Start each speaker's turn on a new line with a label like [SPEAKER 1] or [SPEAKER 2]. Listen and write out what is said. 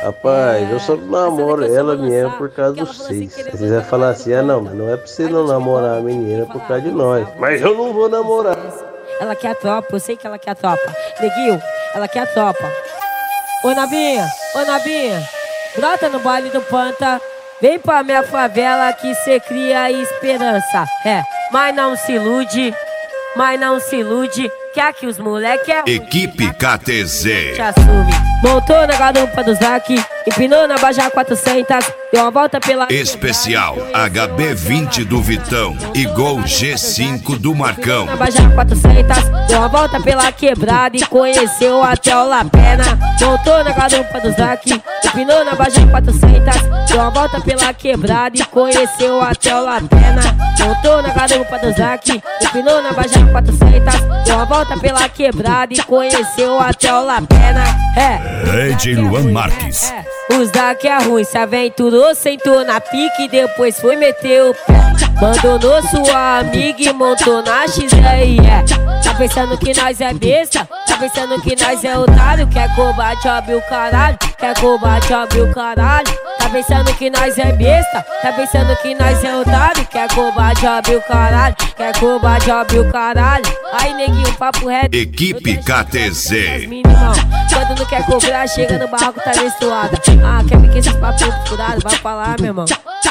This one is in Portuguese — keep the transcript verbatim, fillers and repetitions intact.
[SPEAKER 1] Rapaz, eu só namoro ela mesmo por causa dos seis. Se quiser falar assim, ah não, mas não é pra você não namorar a menina por causa de nós. Mas eu não vou namorar.
[SPEAKER 2] Ela quer a tropa, eu sei que ela quer a tropa. Neguinho, ela quer a tropa. Ô Nabinha, ô Nabinha, brota no baile do Panta. Vem pra minha favela que cê cria esperança. É, mas não se ilude, mas não se ilude. Quer que os moleque é ruim.
[SPEAKER 3] Equipe K T Z.
[SPEAKER 2] Te assume. Montou na garupa do Zac, empinou na Baja quatrocentos, deu uma volta pela...
[SPEAKER 3] Especial H B vinte do Vitão e Gol G cinco do Marcão.
[SPEAKER 2] Na Baja quatrocentos, deu uma volta pela quebrada e conheceu até o Lapena. Montou na garupa do Zac, empinou na Baja quatrocentos, deu uma volta pela quebrada e conheceu até o Lapena. Montou na garupa do Zac, empinou na Baja quatrocentos, deu uma volta pela quebrada e conheceu até o Lapena. É.
[SPEAKER 3] D J Luan Marques.
[SPEAKER 2] É, o Zac é ruim, se aventurou, sentou na pique, depois foi meter o pé. Abandonou sua amiga e montou na X R E. Tá pensando que nós é besta? Tá pensando que nós é otário? Quer combate, abre o caralho. Quer combate, abre o caralho. Tá pensando que nós é besta? Tá pensando que nós é otário? Quer combate, abre o caralho. Quer combate, abre o caralho. Aí neguinho, papo reto.
[SPEAKER 3] Equipe K T Z.
[SPEAKER 2] Minimão, quando não quer cobrar, chega no barraco, tá menstruada. Ah, quer me que esses papinhos furados? Vai falar, meu irmão.